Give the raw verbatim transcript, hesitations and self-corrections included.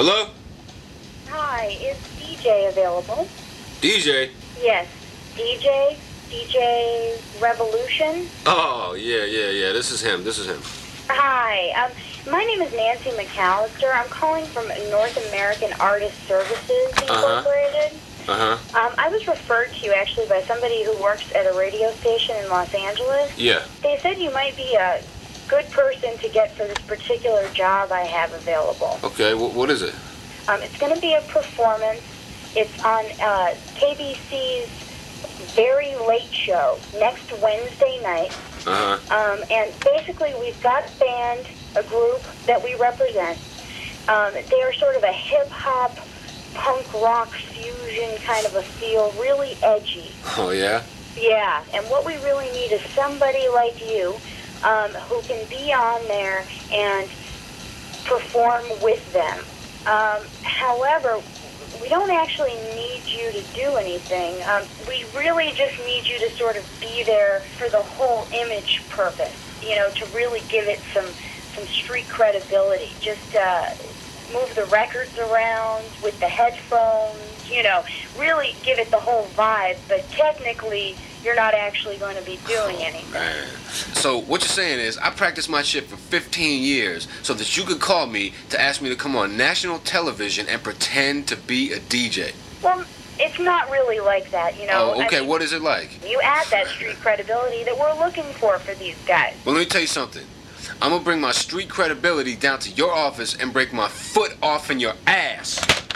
Hello? Hi, is D J available? D J? Yes, D J, D J Revolution. Oh, yeah, yeah, yeah. This is him. This is him. Hi, um, my name is Nancy McAllister. I'm calling from North American Artist Services Incorporated. Uh-huh. Um, I was referred to you actually by somebody who works at a radio station in Los Angeles. Yeah. They said you might be a good person to get for this particular job I have available. Okay, wh- what is it? Um, it's going to be a performance. It's on uh, K B C's Very Late Show next Wednesday night. Uh-huh. Um, and basically, we've got a band, a group that we represent. Um, they are sort of a hip-hop, punk rock fusion kind of a feel, really edgy. Oh, yeah? Yeah, and what we really need is somebody like you um, who can be on there and perform with them. Um, however, we don't actually need you to do anything. Um, we really just need you to sort of be there for the whole image purpose, you know, to really give it some, some street credibility. Just uh, move the records around with the headphones, you know, really give it the whole vibe, but technically you're not actually going to be doing anything. Man. So what you're saying is I practiced my shit for fifteen years so that you could call me to ask me to come on national television and pretend to be a D J. Well, it's not really like that, you know. Oh, okay. I mean, what is it like? you add that street credibility that we're looking for for these guys. Well, let me tell you something. I'm gonna bring my street credibility down to your office and break my foot off in your ass.